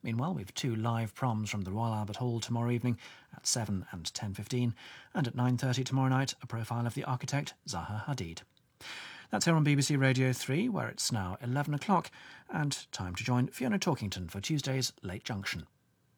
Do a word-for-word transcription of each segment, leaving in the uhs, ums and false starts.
Meanwhile, we've two live proms from the Royal Albert Hall tomorrow evening at seven and ten fifteen, and at nine thirty tomorrow night, a profile of the architect Zaha Hadid. That's here on B B C Radio three, where it's now eleven o'clock, and time to join Fiona Talkington for Tuesday's Late Junction.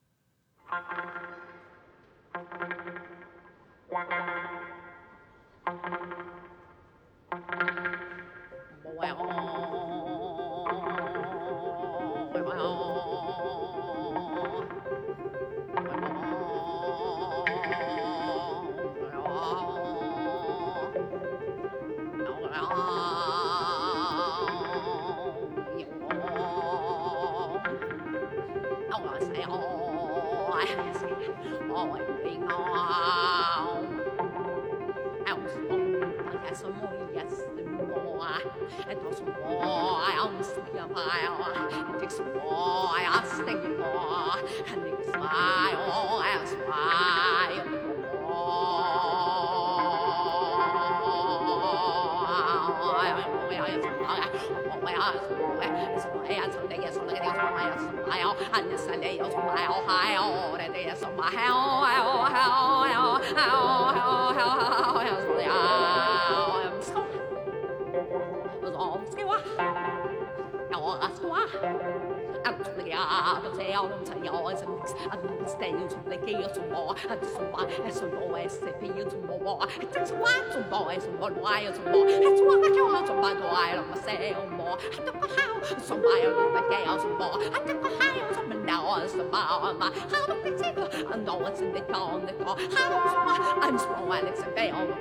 I'm small Alex and they all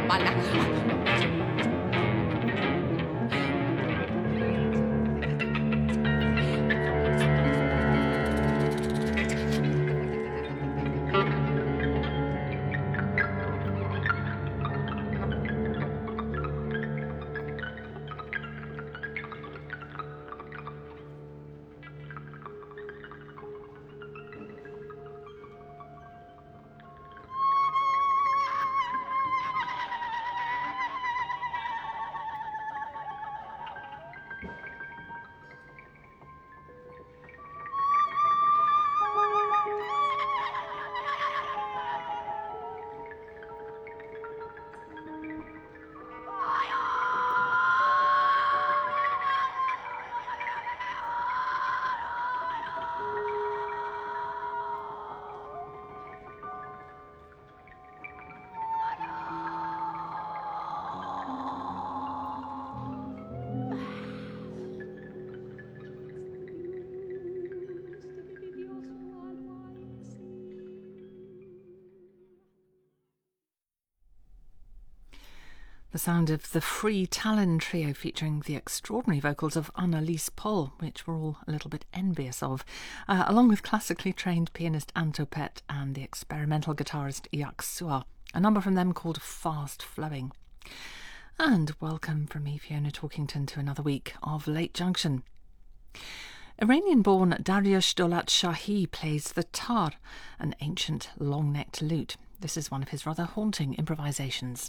完了。 The sound of the Free Talon Trio featuring the extraordinary vocals of Annelies Paul, which we're all a little bit envious of, uh, along with classically trained pianist Anto Pet and the experimental guitarist Jacques Suar, a number from them called Fast Flowing. And welcome from me, Fiona Talkington, to another week of Late Junction. Iranian-born Dariush Dolat Shahi plays the tar, an ancient long-necked lute. This is one of his rather haunting improvisations.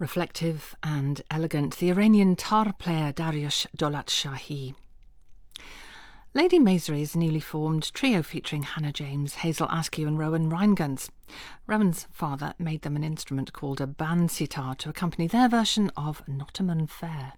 Reflective and elegant, the Iranian tar player Dariush Dolatshahi. Lady Maisry's newly formed trio featuring Hannah James, Hazel Askew and Rowan Rheinguns. Rowan's father made them an instrument called a band sitar to accompany their version of Nottingham Fair.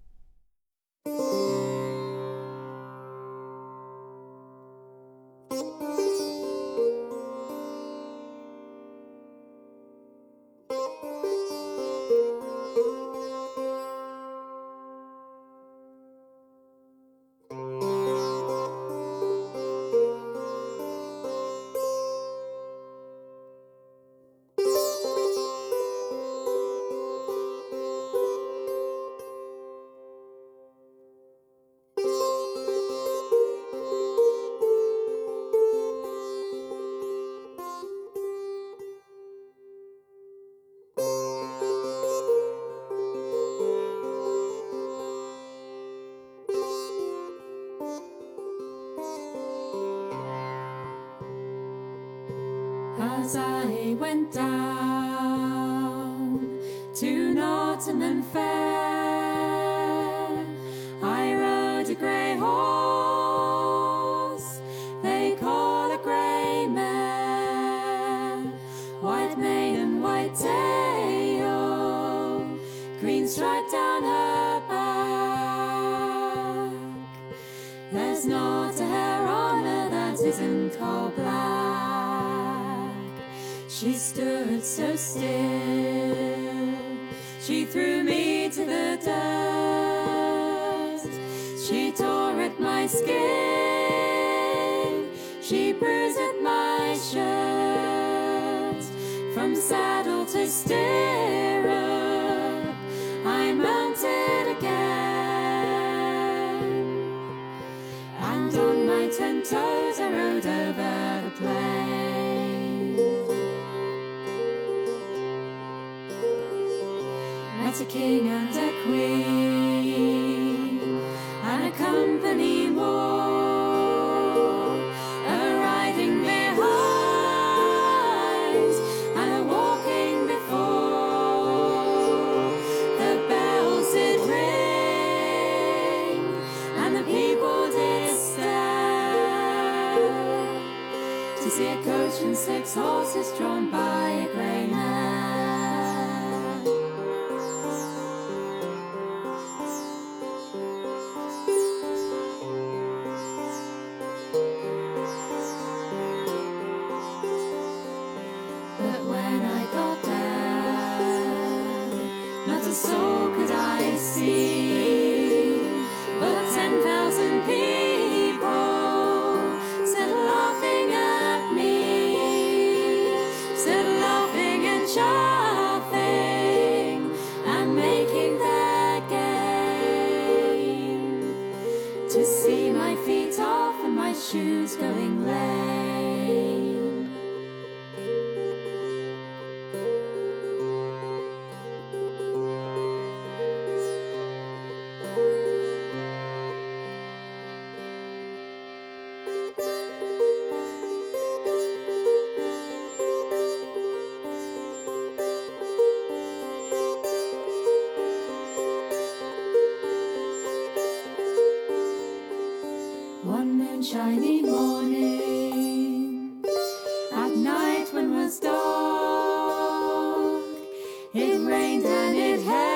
As I went down to Nottingham Fair, I rode a grey horse, they call a grey mare, white mane and white tail, green stripe down her back. There's not a hair on her that isn't coal black. She stood so still, she threw me to the dust. She tore at my skin, she bruised at my shirt. From saddle to stirrup, I mounted again, and on my ten toes I rode over the plain. Met a king and a queen, and a company more, a riding behind, and a walking before. The bells did ring, and the people did stare, to see a coach and six horses drawn by a grey man. So could I see, but ten thousand people stood laughing at me, stood laughing and chaffing and making their game, to see my feet off and my shoes going lame. One moonshiny morning, at night when was dark, it rained and it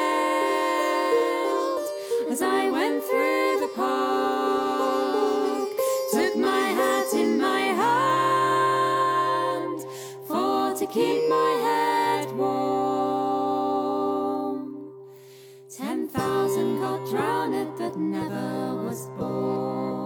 hailed as I went through the park, took my hat in my hand for to keep my head warm. Ten thousand got drowned that never was born.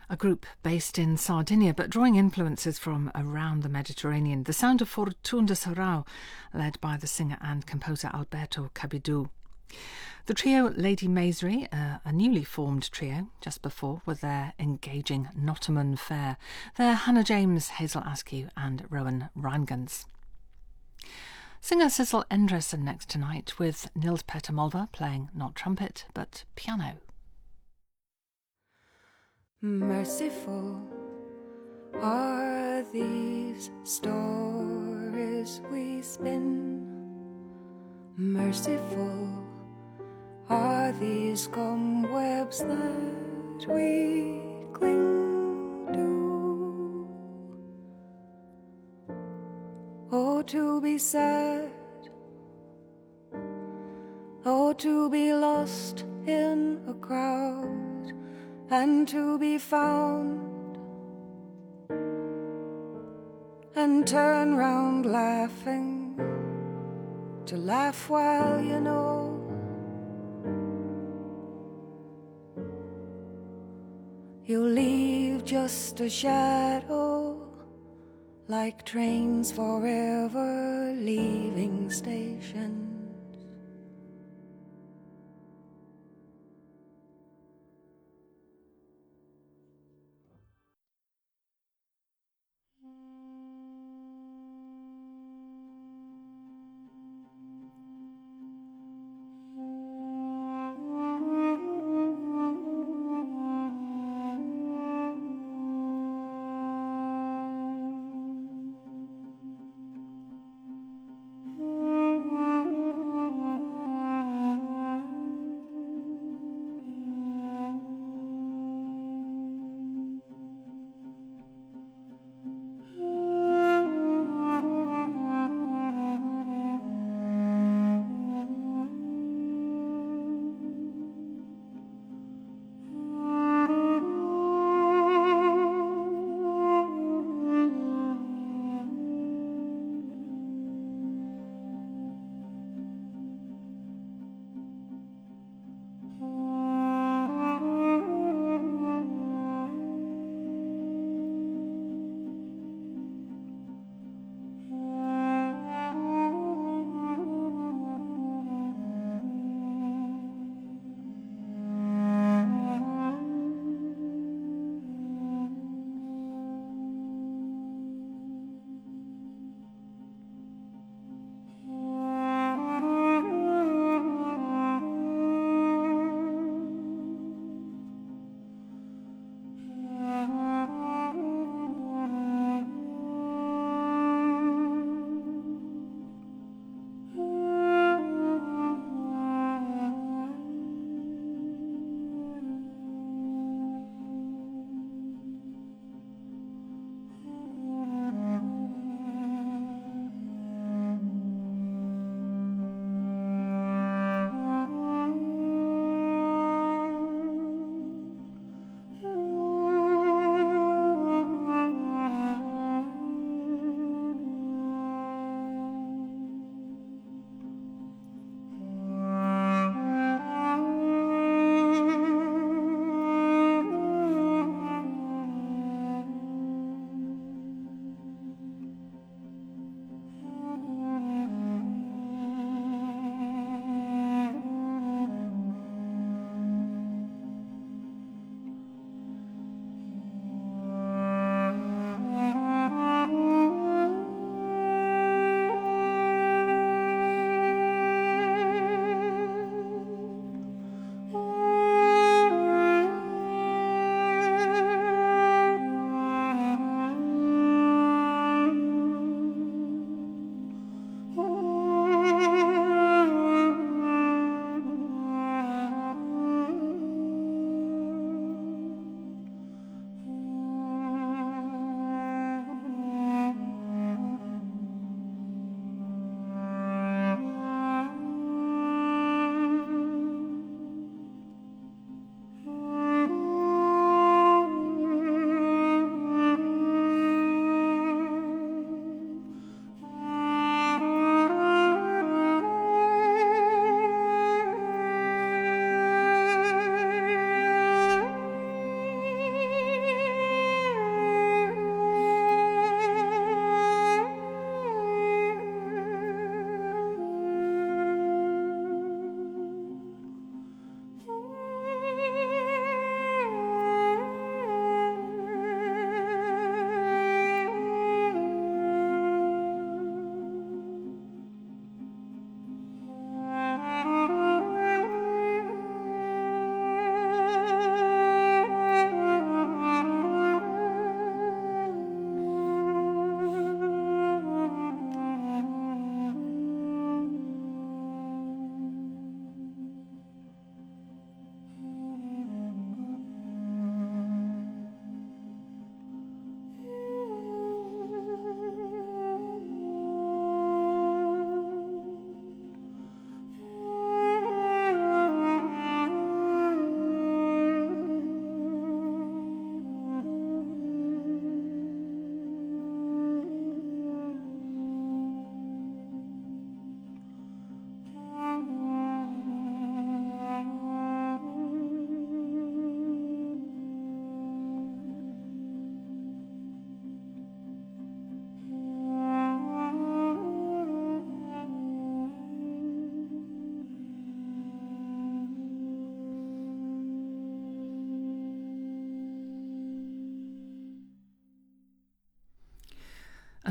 A group based in Sardinia but drawing influences from around the Mediterranean. The sound of Fortun de Sarau, led by the singer and composer Alberto Cabidou. The trio Lady Maisry, uh, a newly formed trio just before, with their engaging Nottingham Fair. They're Hannah James, Hazel Askew and Rowan Reingans. Singer Sissel Endresen next tonight, with Nils Petter Molver playing not trumpet but piano. Merciful are these stories we spin. Merciful are these cobwebs that we cling to. Oh, to be sad, oh, to be lost in a crowd, and to be found, and turn round laughing, to laugh while you know you leave just a shadow, like trains forever leaving stations.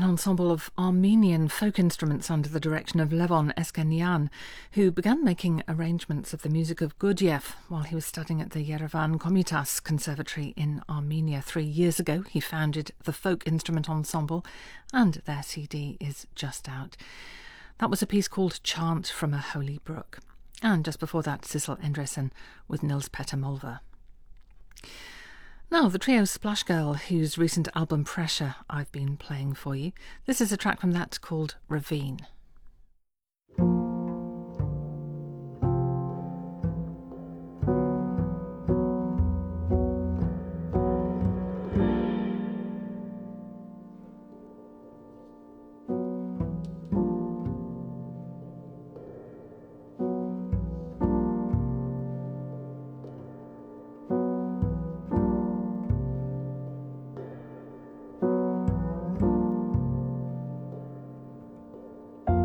ensemble of Armenian folk instruments under the direction of Levon Eskenyan, who began making arrangements of the music of Gurdjieff while he was studying at the Yerevan Komitas Conservatory in Armenia three years ago. He founded the Folk Instrument Ensemble, and their C D is just out. That was a piece called Chant from a Holy Brook. And just before that, Sissel Endresen with Nils Petter Mulver. Now, the trio Splash Girl, whose recent album Pressure I've been playing for you. This is a track from that called Ravine. Thank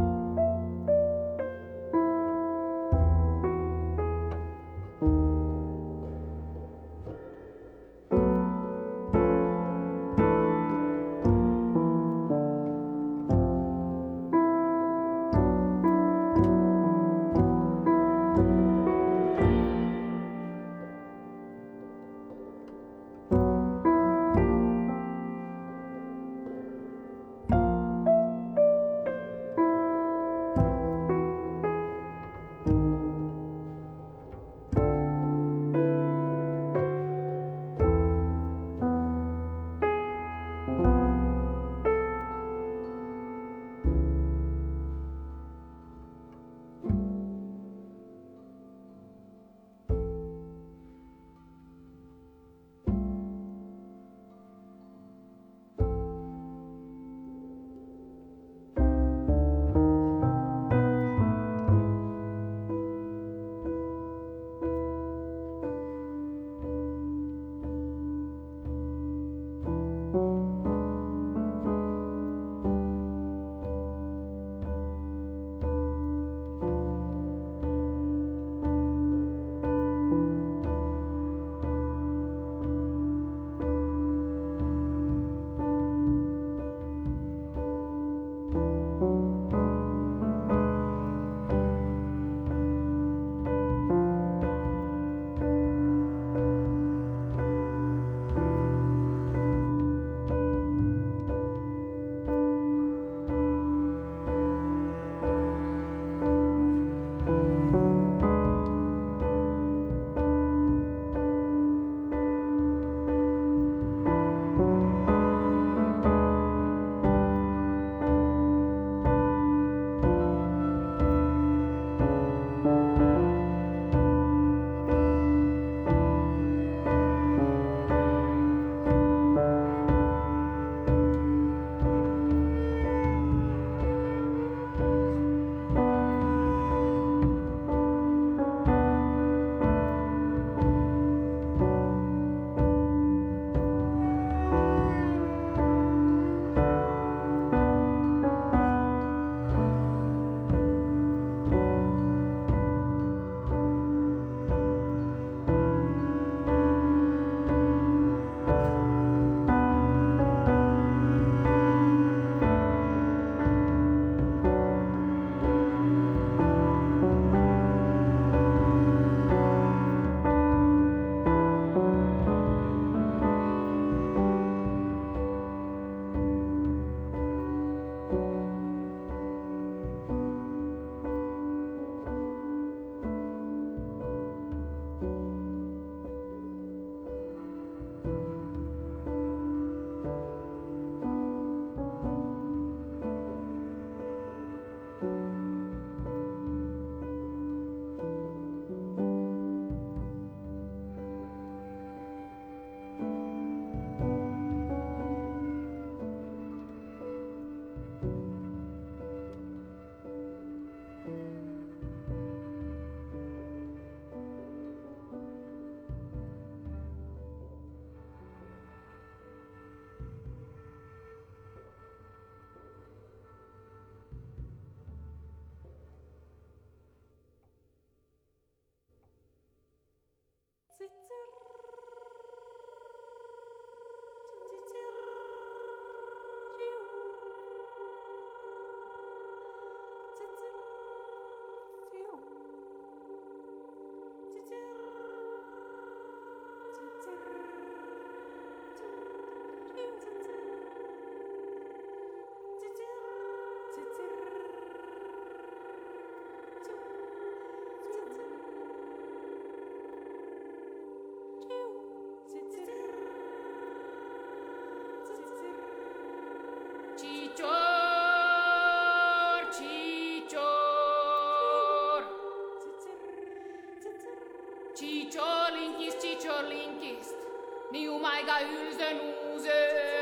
Chicholinkist, chicholinkist, niumaiga ylsen uuse.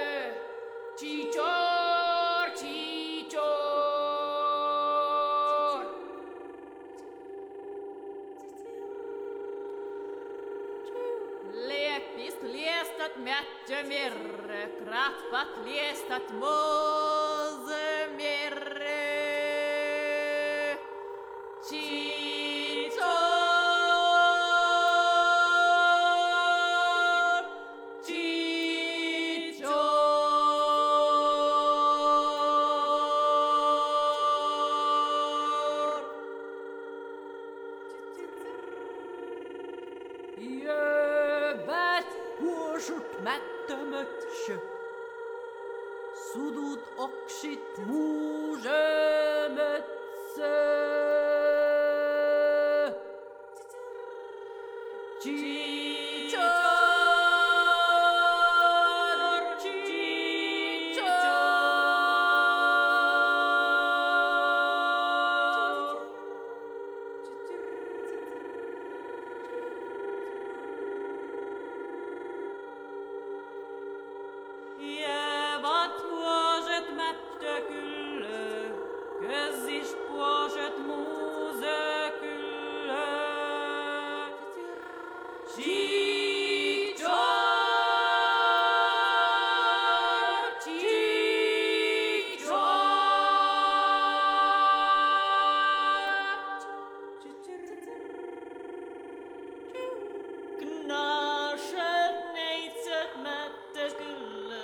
Chichor, chichor. Lepist liestat mätte mirre, krappat liestat mose mirre. Chichor. Mättömötsche. Sudut oksit muuse mötse. Chichor, Jäävät vuoset mättö kyllä, kössis vuoset muuse kyllä. Chichor, chichor. Knaset neitset mättö kyllä.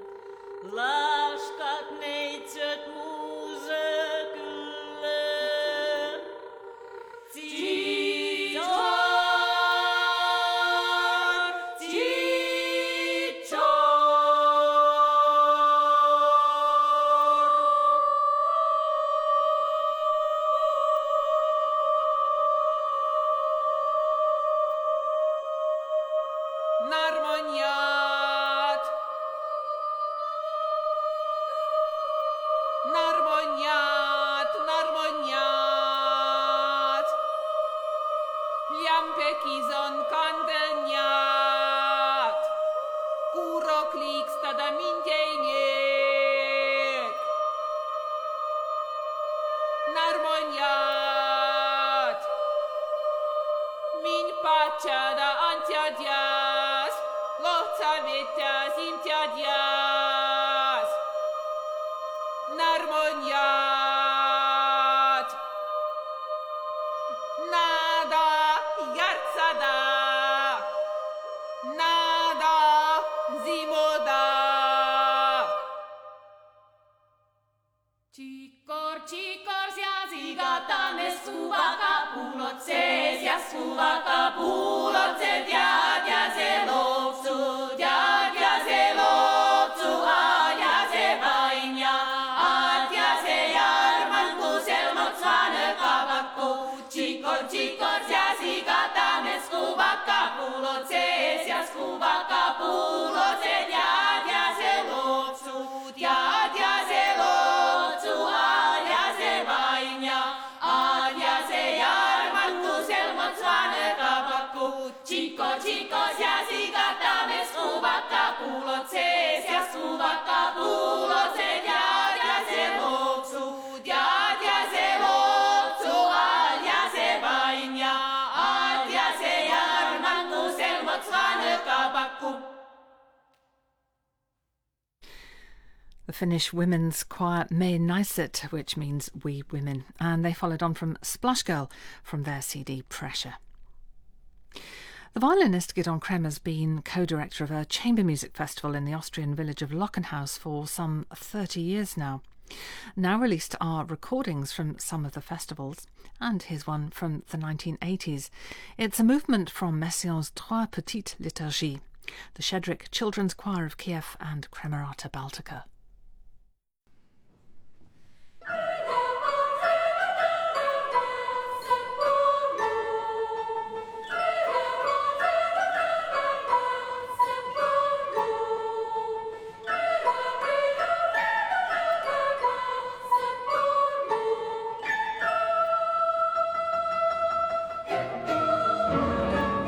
Laskat neitset muuse kyllä. Chichor, chichor. Narmonjat. Narmonjat, narmonjat. Jampekizon kandenjat. Kurok liikstada mindjeinek. Narmonjat. Min patsada antjadjas. Lohtsa vetjas imtjadjas. Narmonjat. Nada jartsada. Nada zimoda. Cikor, cikor, siasigatamme skuvaka pulot sees ja skuvaka pulot se jääd ja se loopsut, jääd ja se loopsut, aad ja se vain ja aad ja se järman kuselmot svane kapakku. Cikor, cikor, siasigatamme skuvaka pulot sees ja skuvaka pulot se jääd ja se loopsut, jääd ja se loopsut, aad ja se vain ja aad ja se järman kuselmot svane kapakku. Cikor, cikor, siasigatamme skuvaka pulot sees ja skuvaka pulot se jääd ja se loopsut, jääd ja se loopsut, aad ja se vain ja aad ja se järman kuselmot svane kapakku. The Finnish women's choir Me Naiset, which means we women, and they followed on from Splash Girl from their C D Pressure. The violinist Gidon Krem has been co-director of a chamber music festival in the Austrian village of Lockenhaus for some thirty years now. Now released are recordings from some of the festivals, and here's one from the nineteen eighties. It's a movement from Messiaen's Trois Petites Liturgies, the Shedrick Children's Choir of Kiev and Kremerata Baltica. Thank you.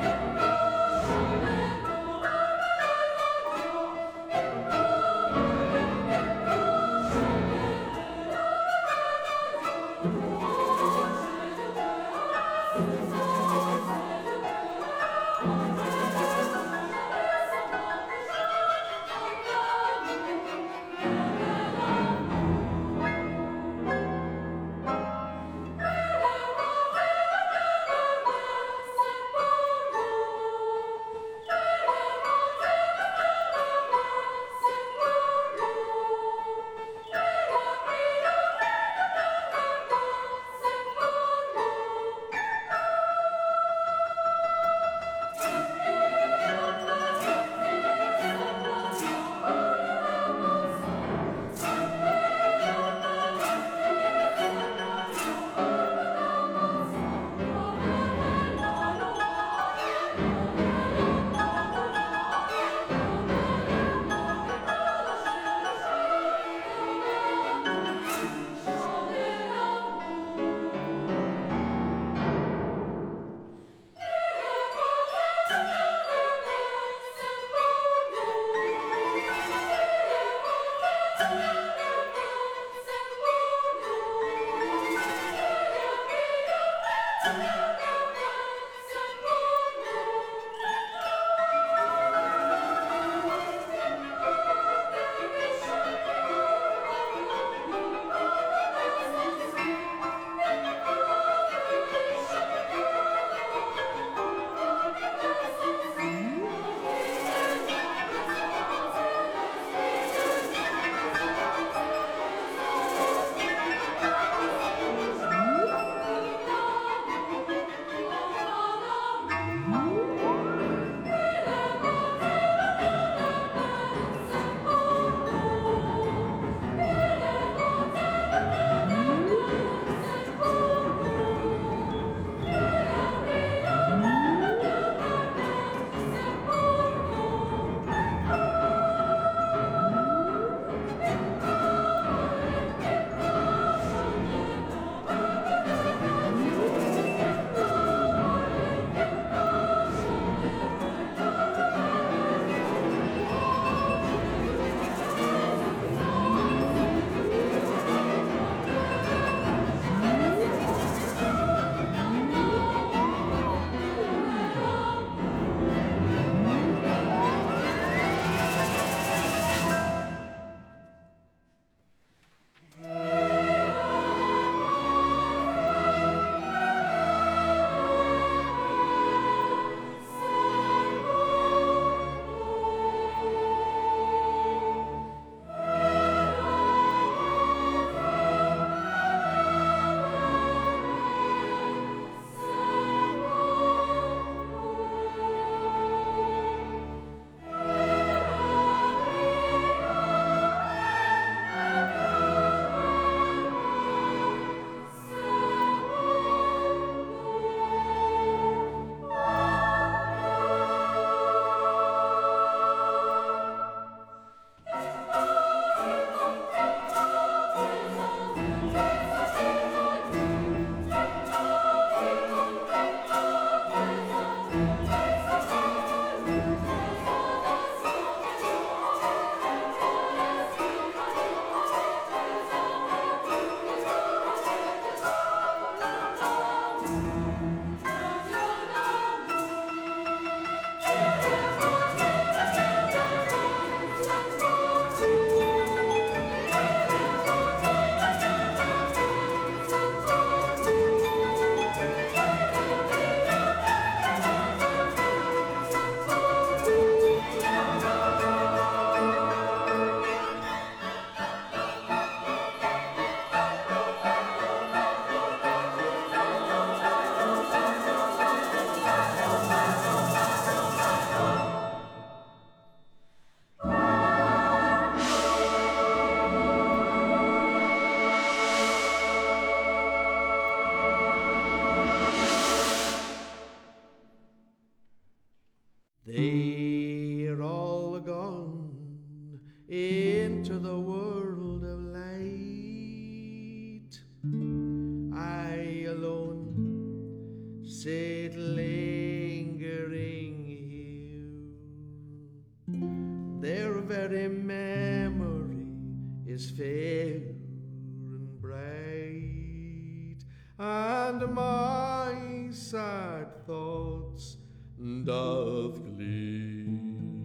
They're all gone into the world of light. I alone sit lingering here. Their very memory is fair and bright, and my sad thoughts doth gleam.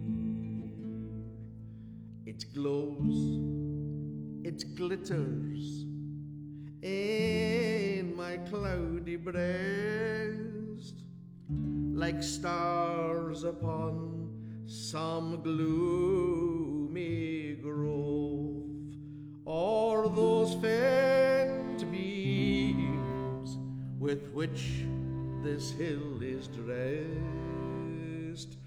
It glows, it glitters in my cloudy breast, like stars upon some gloomy grove, or those faint beams with which this hill is dressed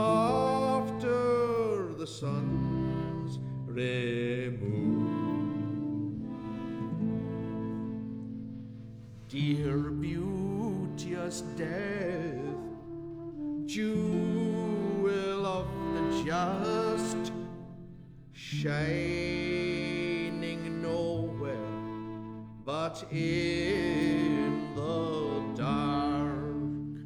after the sun's remove. Dear beauteous death, jewel of the just, shining nowhere but in the dark.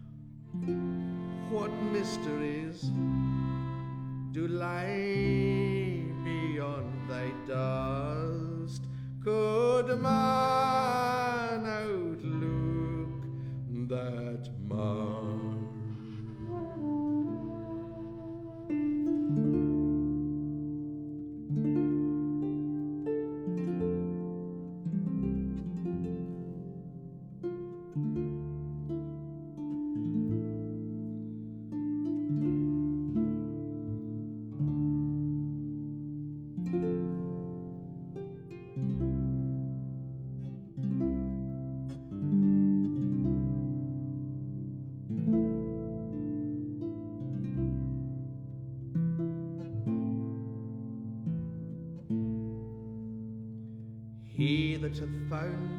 What mysteries do lie beyond thy dust? Could man outlook that mark? He that hath found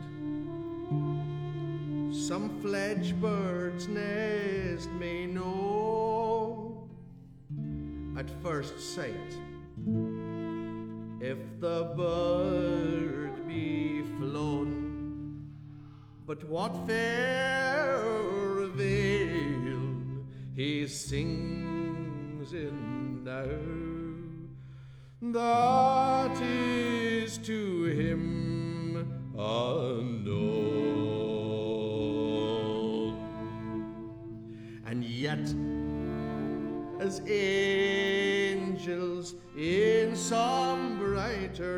some fledge bird's nest may know at first sight if the bird be flown. But what fair vale he sings in now, that is to him unknown. And yet, as angels in some brighter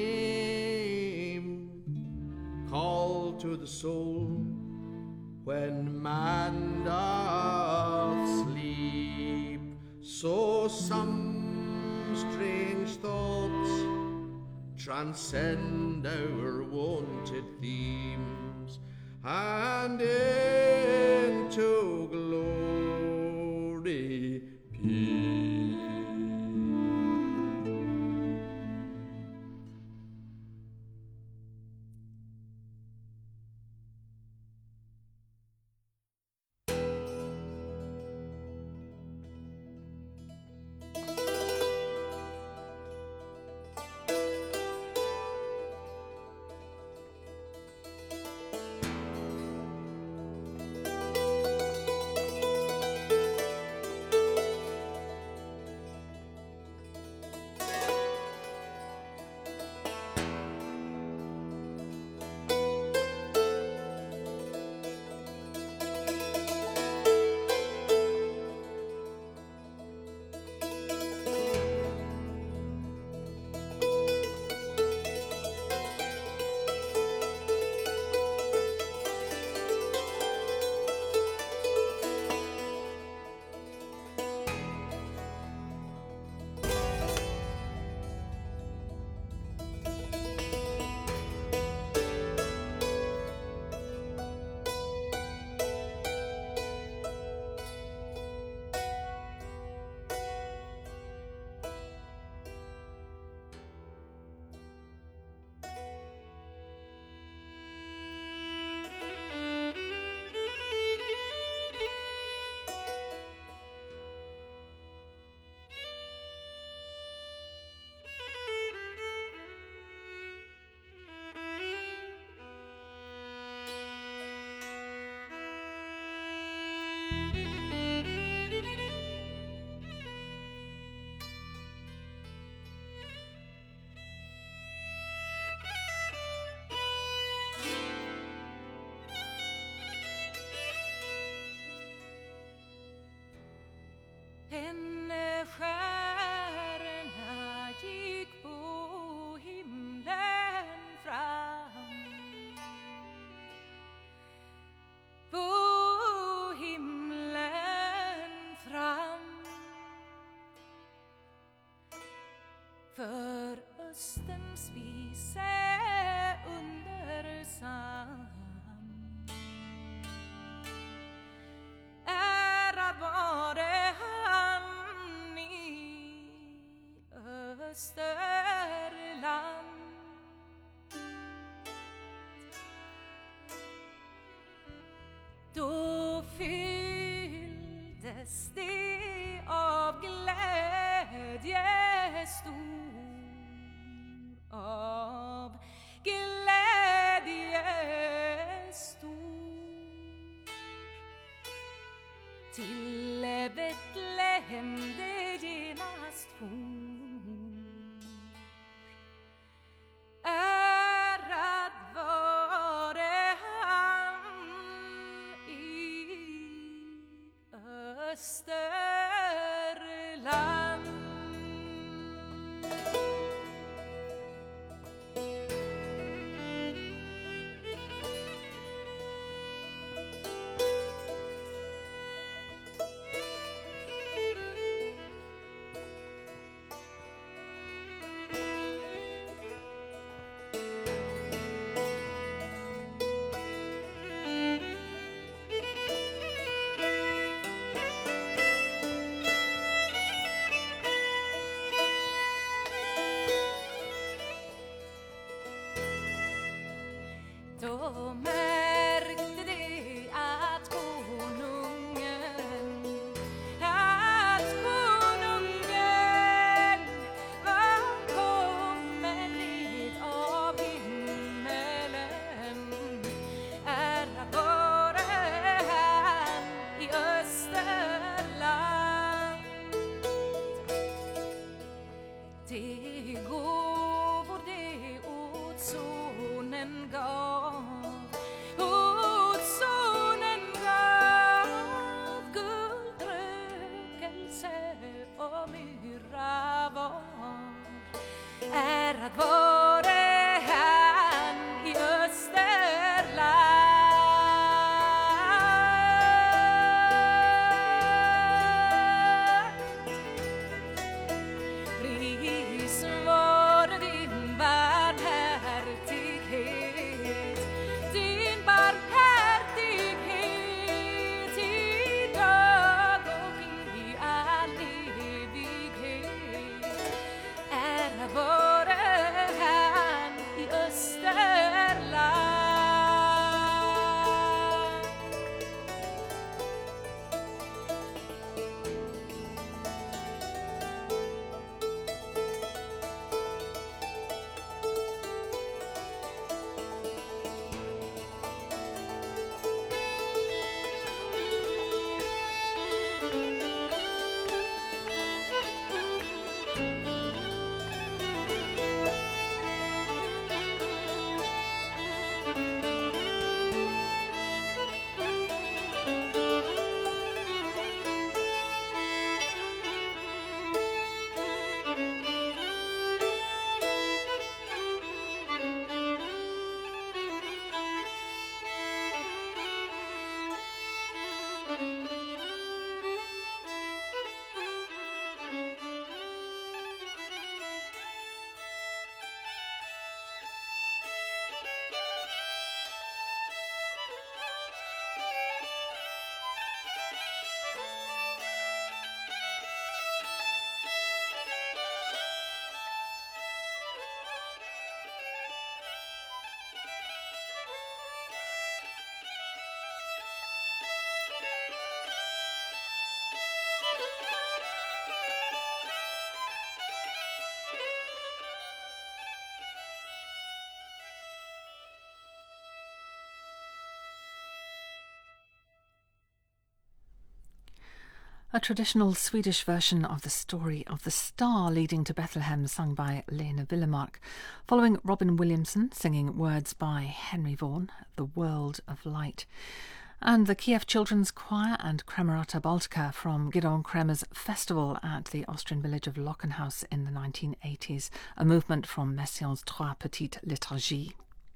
dream call to the soul when man doth sleep, so some strange thoughts transcend our wonted themes, and into glory peep. för östen spise undersam. Ärad vare han i Österland. Då fylldes det av glädje stor, av glädje stor. Till Betlehem det genast for. Ärad vare han i Österland. Då märkte de att konungen, att konungen var kommen ned av himmelen. Ära vare han i Österland. De gåvor de åt sonen gav, åt sonen gav guldrökelse och myrra var. Ärad vare han i Österland. Pris vare din barmhärtighet, din barmhärtighet i dag och i all evighet. Ära vare han i Österland. A traditional Swedish version of the story of the star leading to Bethlehem, sung by Lena Willemark, following Robin Williamson singing words by Henry Vaughan, The World of Light, and the Kiev Children's Choir and Kremerata Baltica from Gideon Kremer's festival at the Austrian village of Lockenhaus in the nineteen eighties, a movement from Messiaen's Trois Petites Liturgies.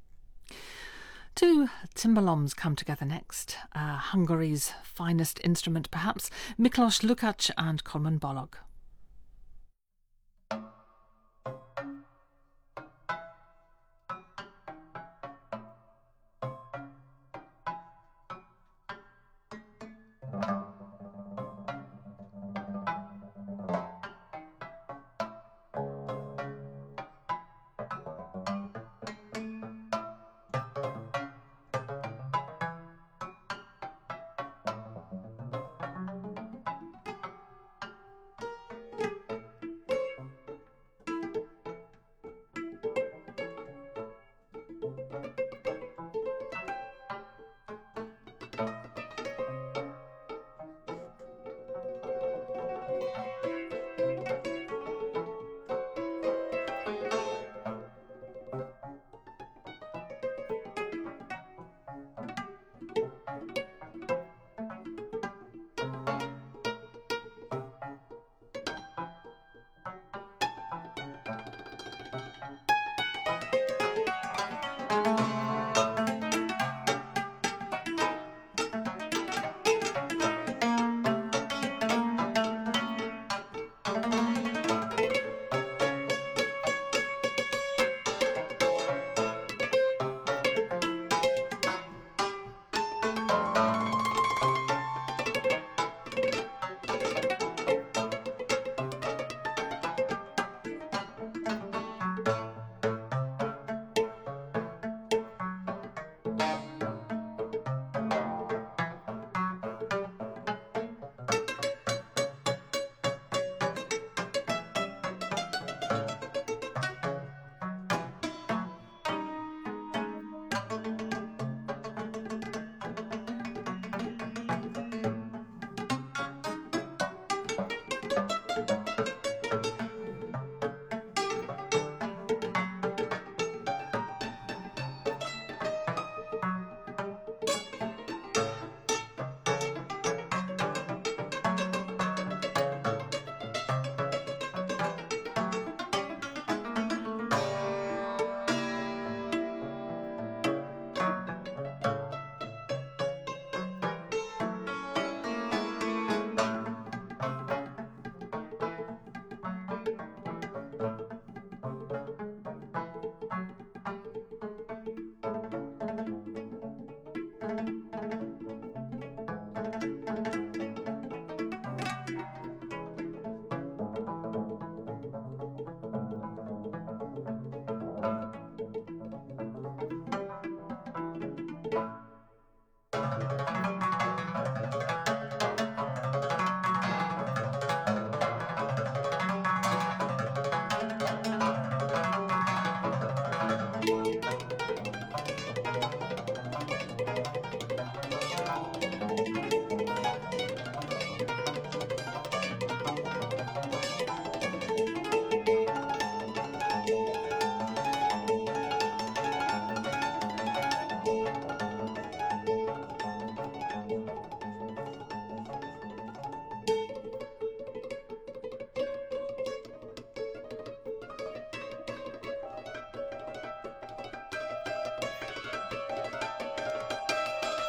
Two timbalom's come together next, uh, Hungary's finest instrument perhaps, Miklos Lukács and Kolman Bolog.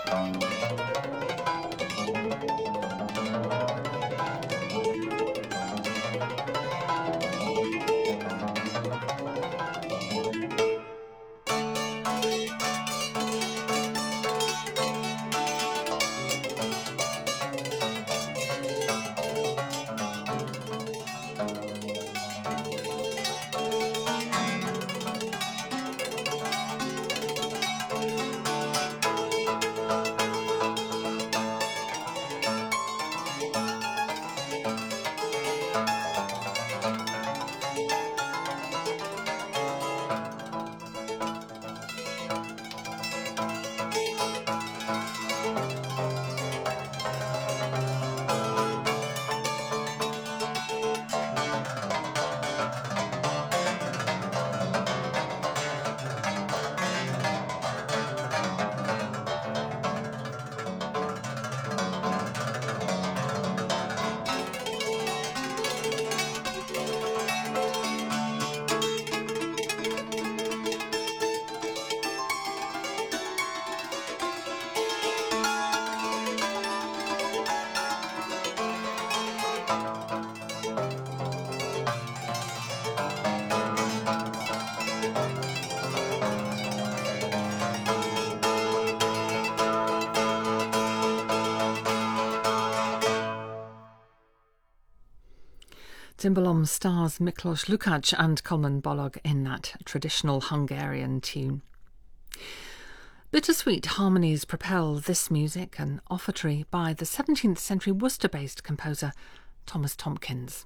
Timbalom stars Miklos Lukács and Coleman Bolog in that traditional Hungarian tune. Bittersweet harmonies propel this music, an offertory by the seventeenth century Worcester-based composer Thomas Tomkins.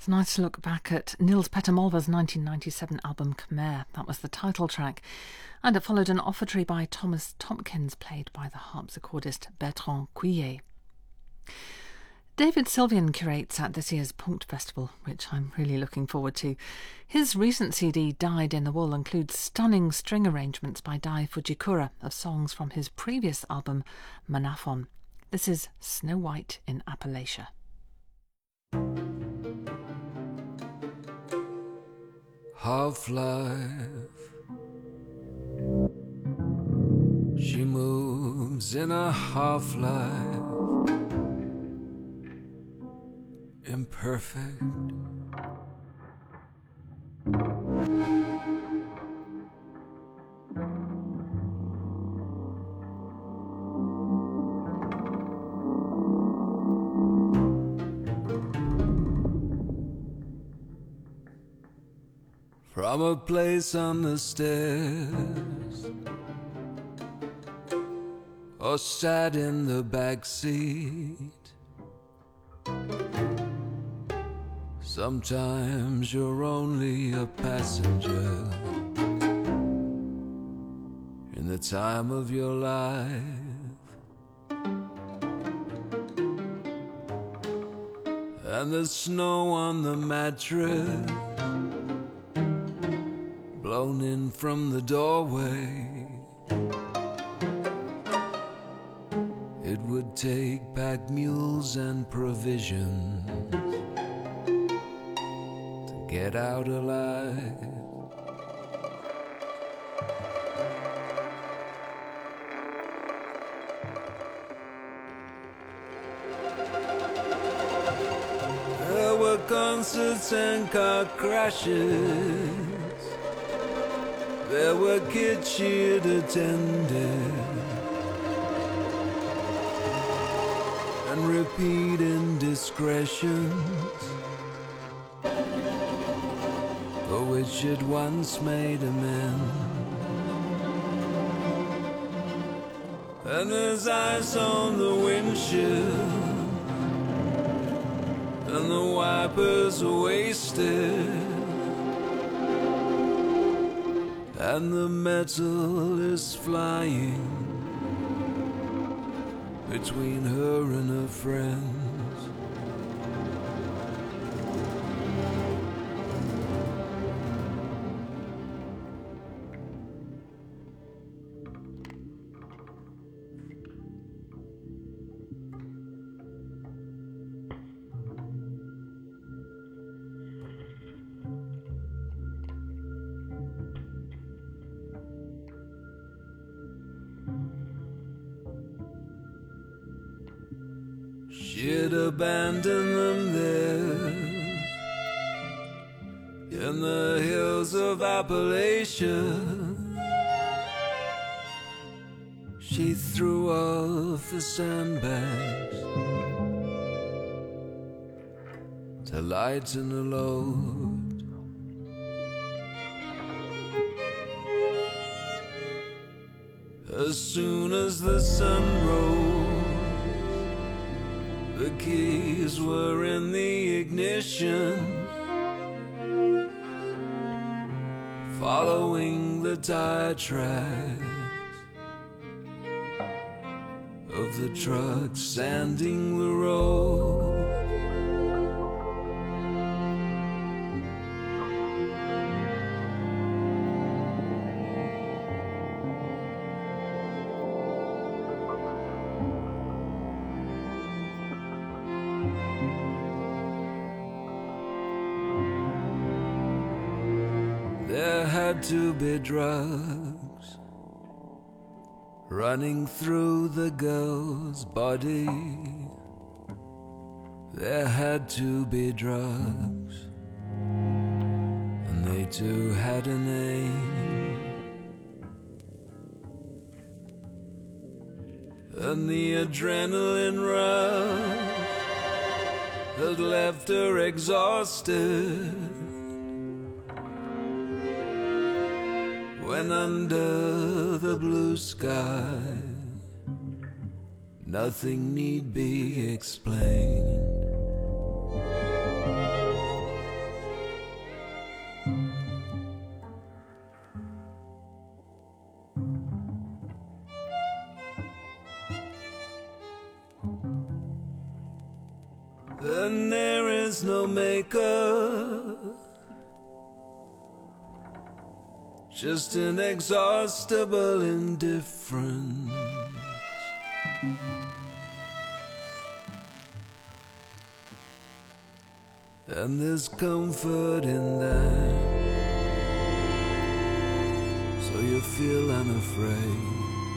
It's nice to look back at Nils Petter Molva's nineteen ninety-seven album Khmer. That was the title track. And it followed an offertory by Thomas Tompkins, played by the harpsichordist Bertrand Couillet. David Sylvian curates at this year's Punkt Festival, which I'm really looking forward to. His recent C D, Dyed in the Wool, includes stunning string arrangements by Dai Fujikura of songs from his previous album, Manafon. This is Snow White in Appalachia. Half-life, she moves in a half-life, imperfect. From a place on the stairs, or sat in the back seat, sometimes you're only a passenger in the time of your life, and the snow on the mattress blown in from the doorway. It would take pack mules and provisions to get out alive. There were concerts and car crashes. There were kids she'd attended and repeat indiscretions for which she'd once made amends. And there's ice on the windshield and the wipers are wasted, and the metal is flying between her and her friends. She'd abandon them there in the hills of Appalachia. She threw off the sandbags to lighten a load. As soon as the sun rose, the keys were in the ignition, following the tire tracks of the truck sanding the road. There had to be drugs running through the girl's body. There had to be drugs, and they too had a name. And the adrenaline rush had left her exhausted, when under the blue sky nothing need be explained. Then there is no maker, just inexhaustible indifference. And there's comfort in that, so you feel unafraid.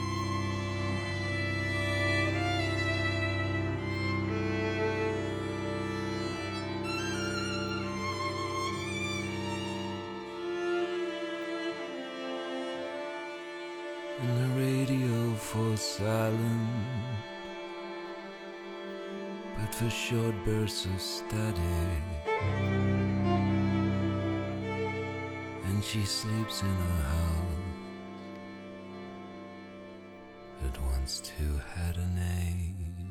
And the radio for silent, but for short bursts of static. And she sleeps in a house that once too had a name.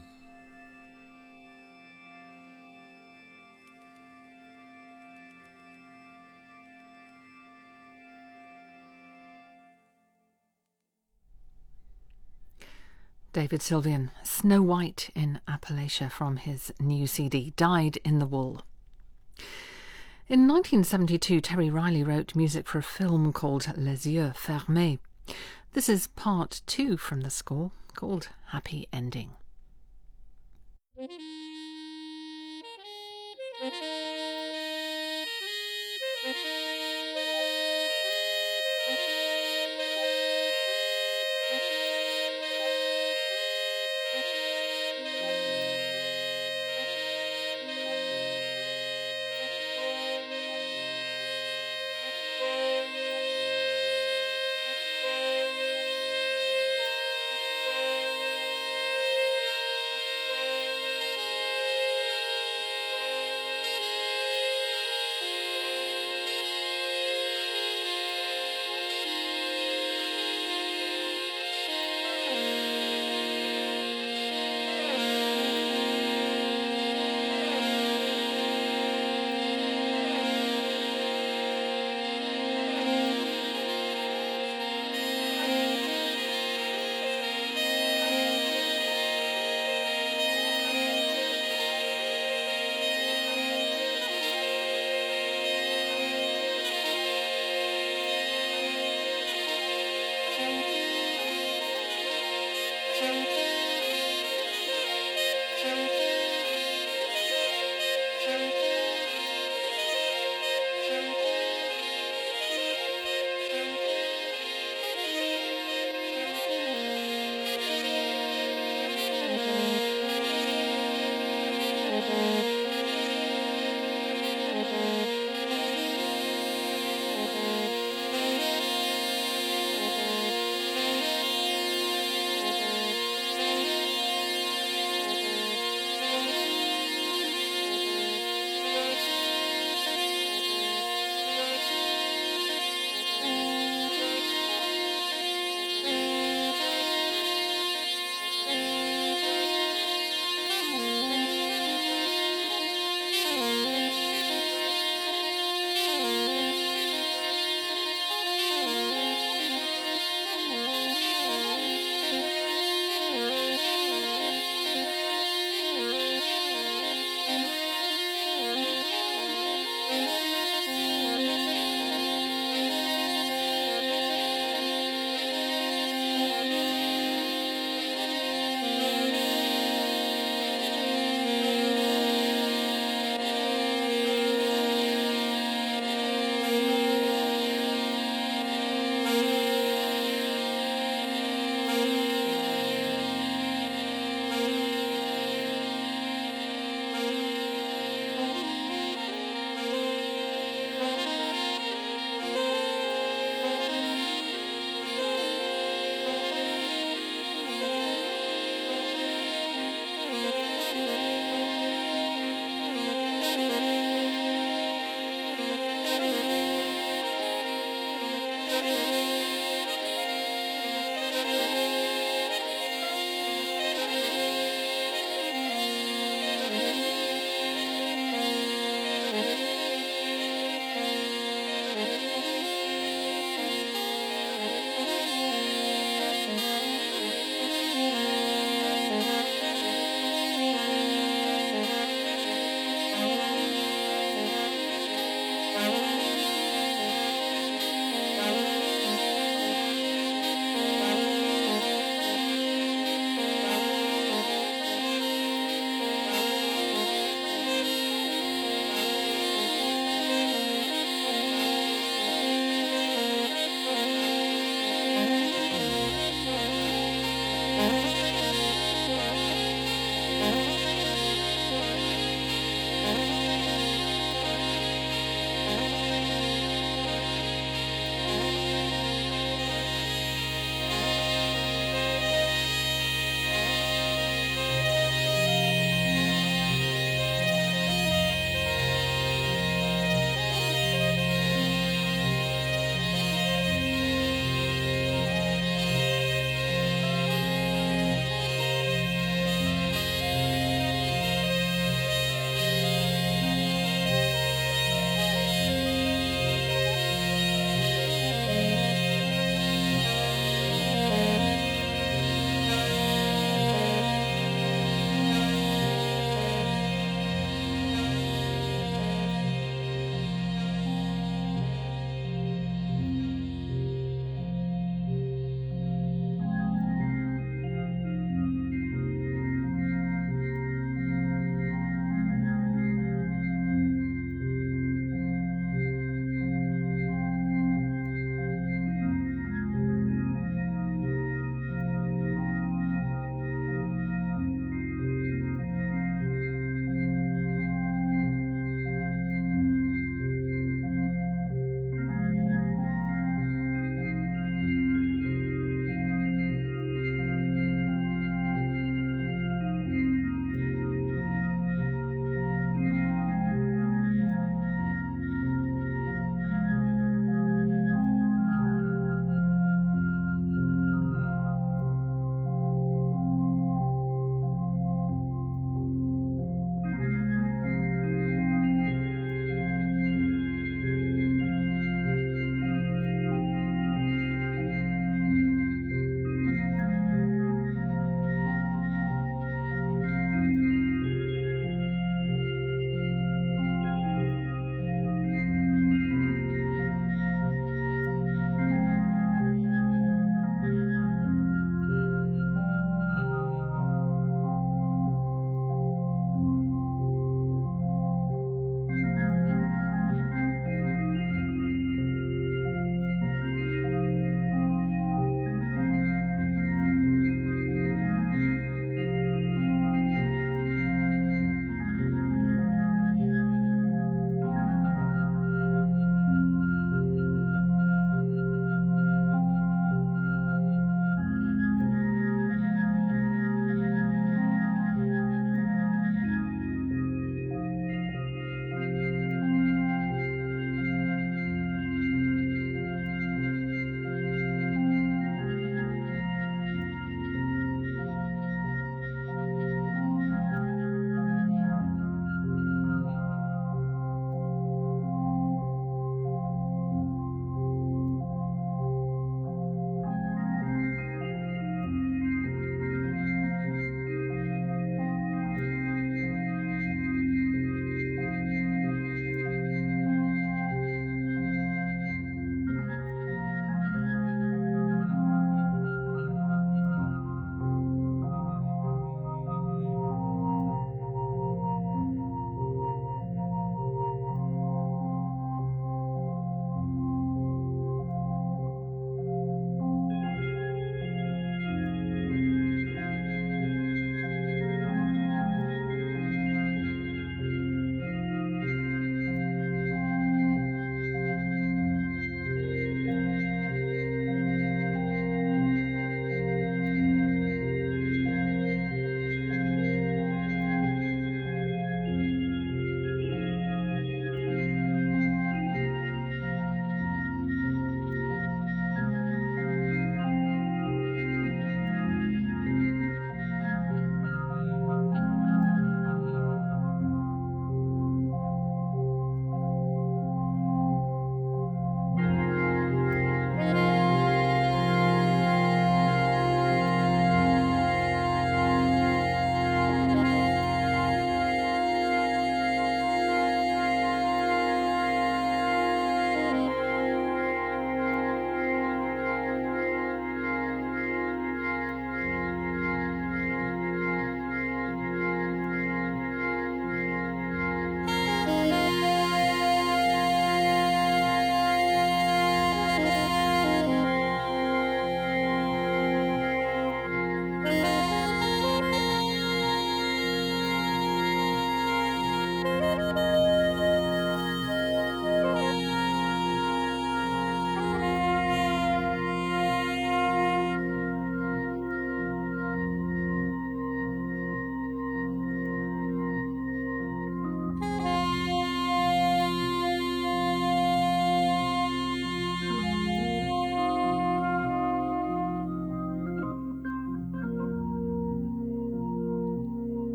David Sylvian, Snow White in Appalachia from his new C D, Dyed in the Wool. In nineteen seventy-two, Terry Riley wrote music for a film called Les Yeux Fermés. This is part two from the score, called Happy Ending.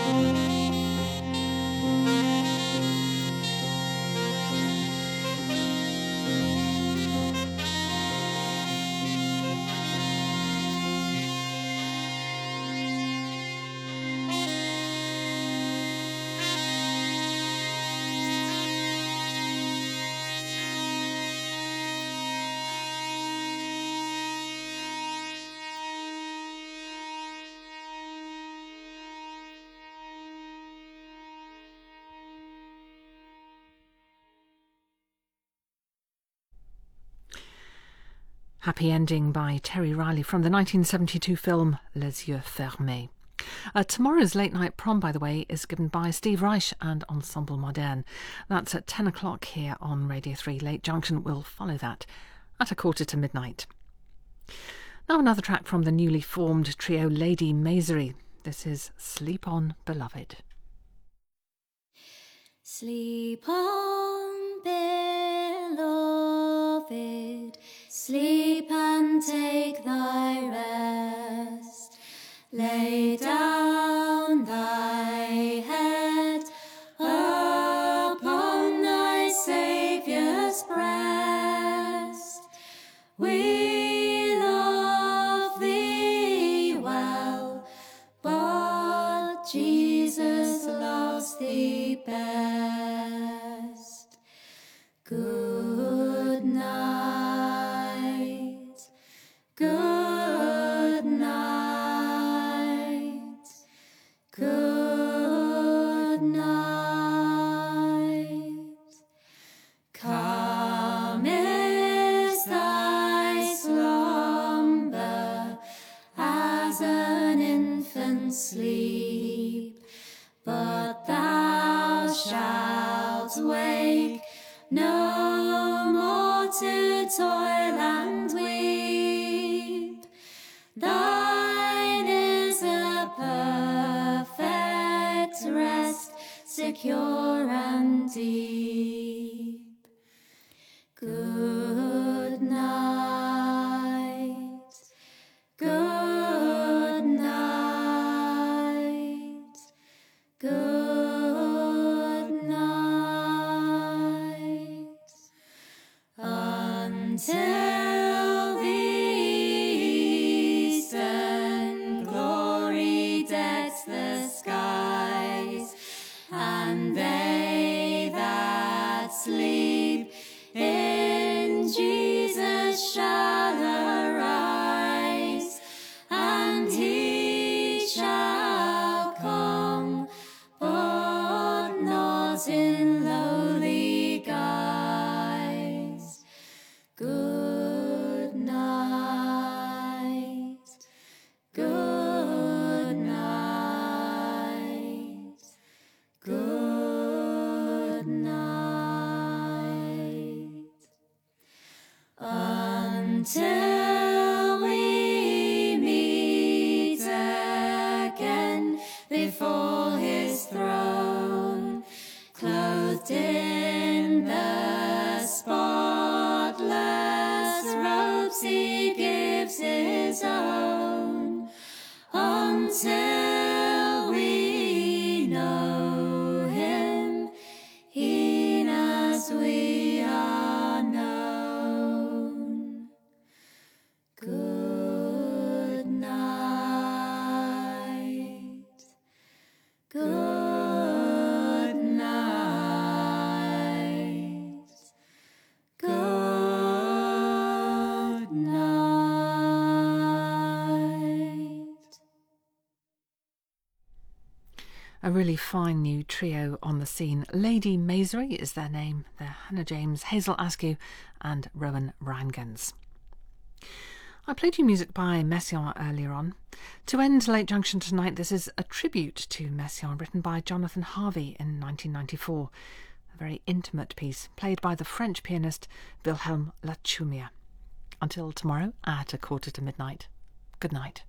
Happy Ending by Terry Riley from the nineteen seventy-two film Les Yeux Fermés. Uh, tomorrow's late night prom, by the way, is given by Steve Reich and Ensemble Moderne. That's at ten o'clock here on Radio three. Late Junction will follow that at a quarter to midnight. Now another track from the newly formed trio Lady Masery. This is Sleep On, Beloved. Sleep on, beloved, sleep and take thy rest. Lay down thy head upon thy Saviour's breast. We love thee well, but Jesus loves thee best. Good night, good night, good night. Calm is thy slumber as an infant's sleep, but thou shalt wake no more to toil and weep. Thine is a perfect rest, secure and deep. Good night, good night, good night. Until the eastern glory decks the skies, and they that sleep in Jesus shall arise, and he shall come, but not in lowly guise. Good night, good night, good night. Until we meet again before his throne, clothed in the spotless robes he gives his own. Until we know him, e'en as we are known. Good night, good night, good night. A really fine new trio on the scene. Lady Masery is their name. They're Hannah James, Hazel Askew and Rowan Rangans. I played you music by Messiaen earlier on. To end Late Junction tonight, this is a tribute to Messiaen written by Jonathan Harvey in nineteen ninety-four. A very intimate piece played by the French pianist Wilhelm Lachumia. Until tomorrow at a quarter to midnight. Good night.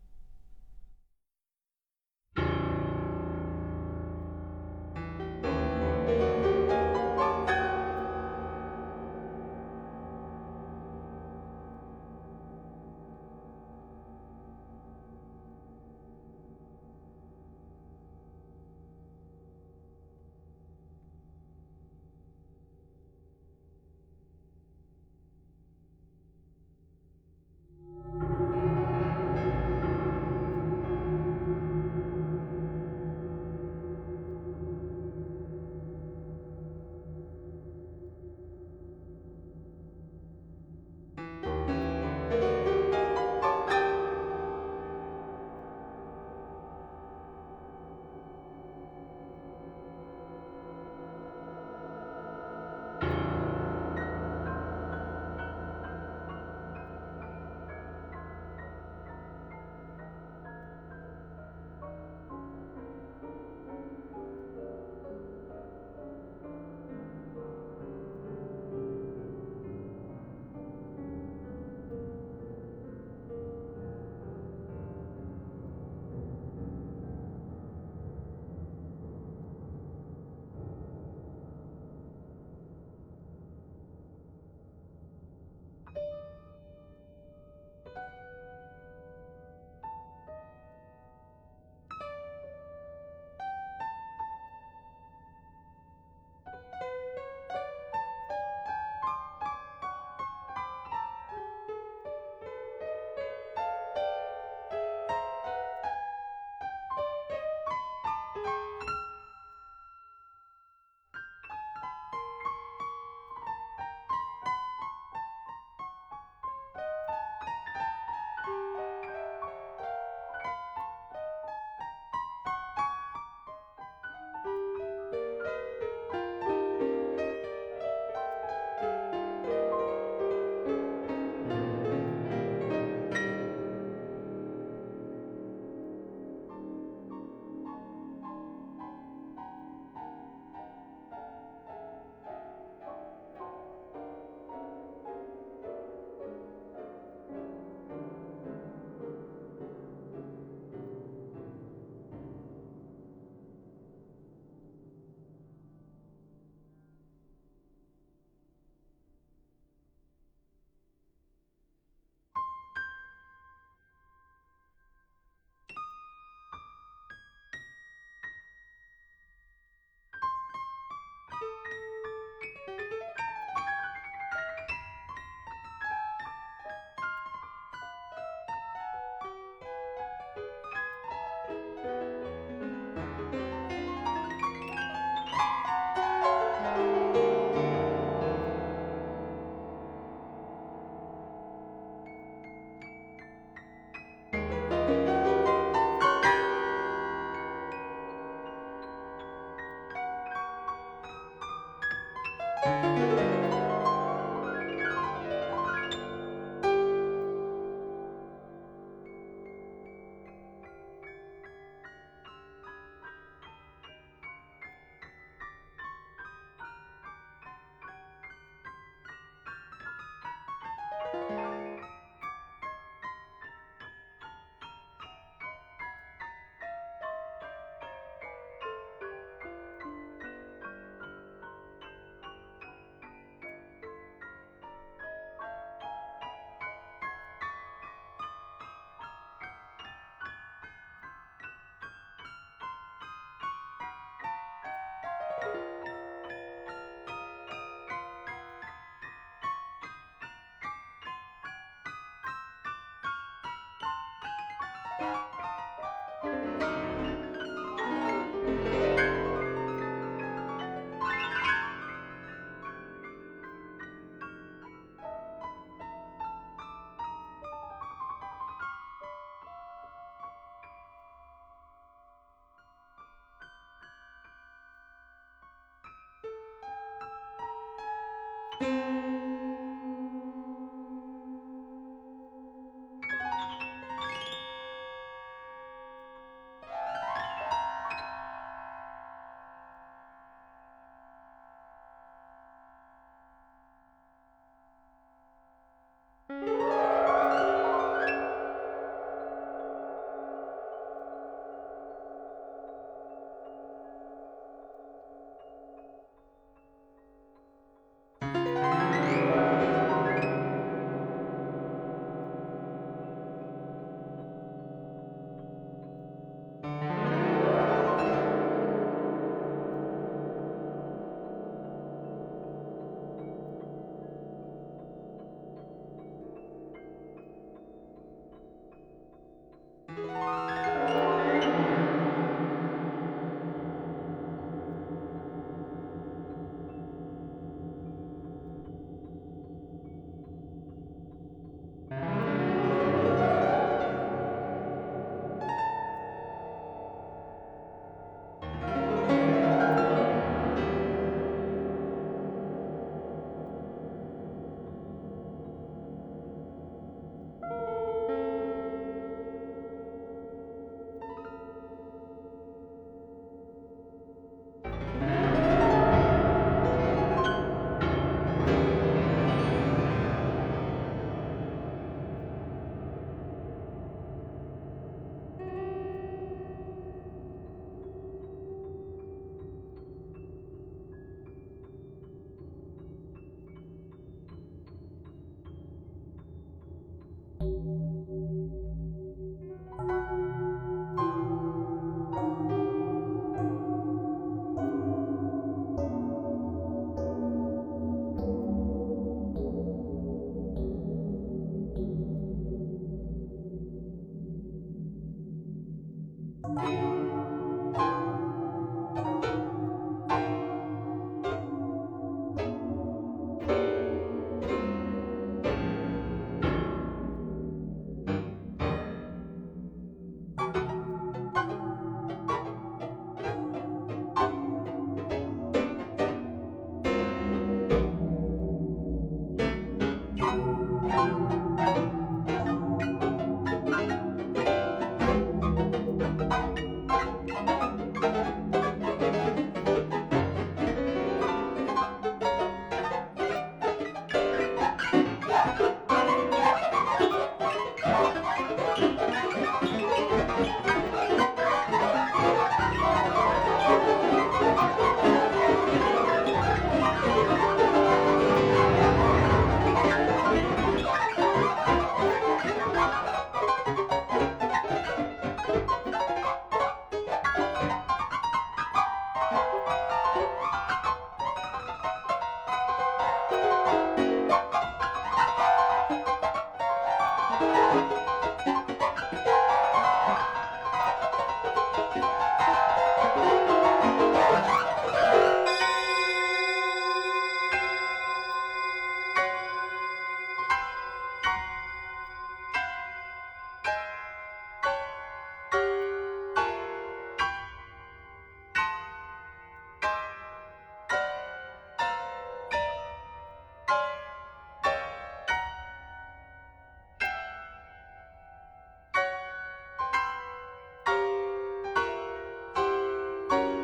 Thank you.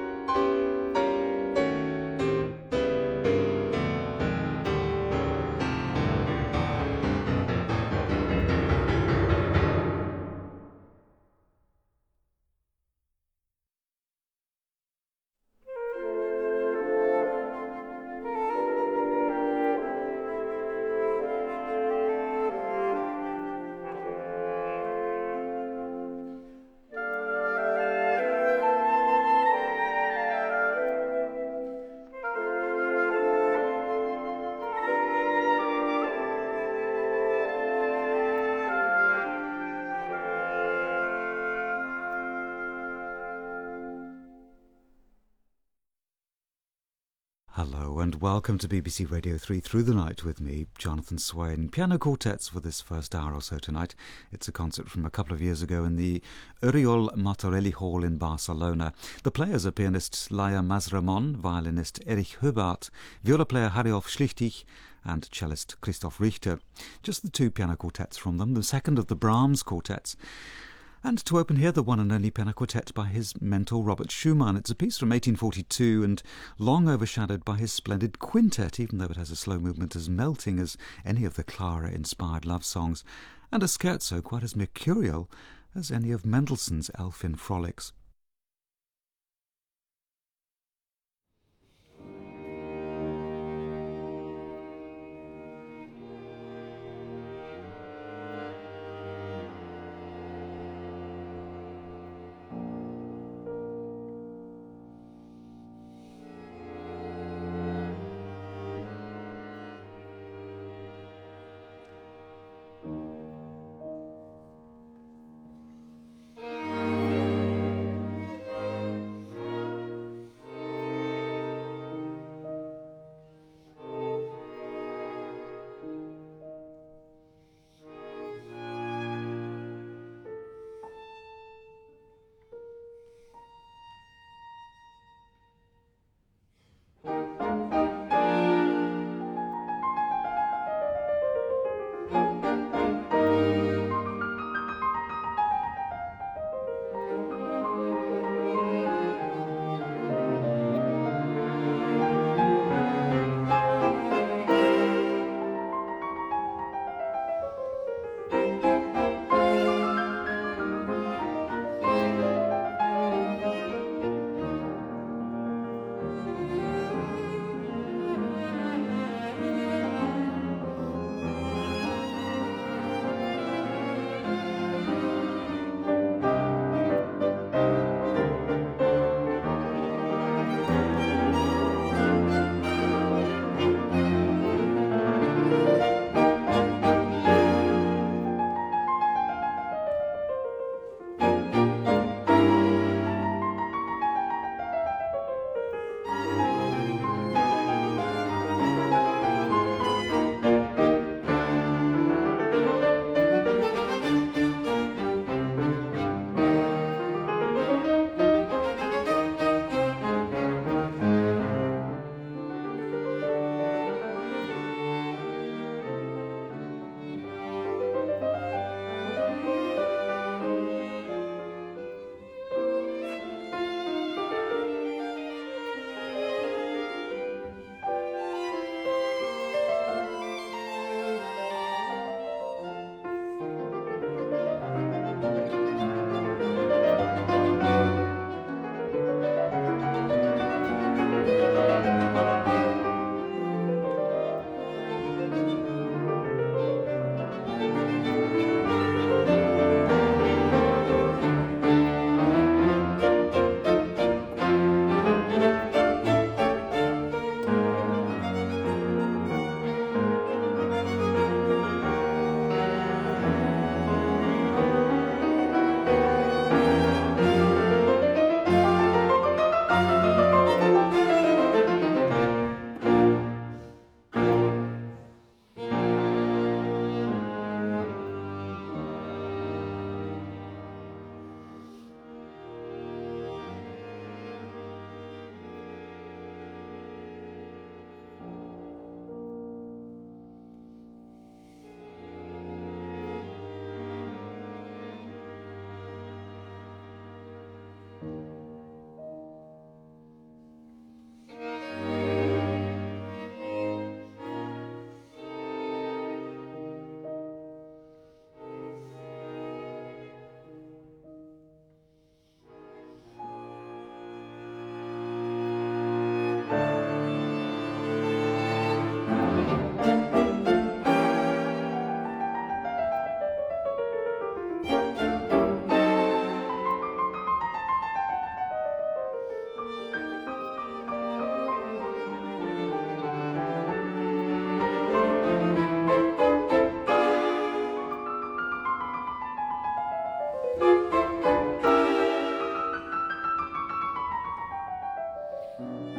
Hello and welcome to B B C Radio three Through the Night with me, Jonathan Swain. Piano quartets for this first hour or so tonight. It's a concert from a couple of years ago in the Oriol Martorelli Hall in Barcelona. The players are pianist Laia Masramon, violinist Erich Hubart, viola player Harjolf Schlichtig and cellist Christoph Richter. Just the two piano quartets from them, the second of the Brahms quartets. And to open here, the one and only piano quartet by his mentor Robert Schumann. It's a piece from eighteen forty-two and long overshadowed by his splendid quintet, even though it has a slow movement as melting as any of the Clara-inspired love songs, and a scherzo quite as mercurial as any of Mendelssohn's Elfin frolics. Thank you. Thank you.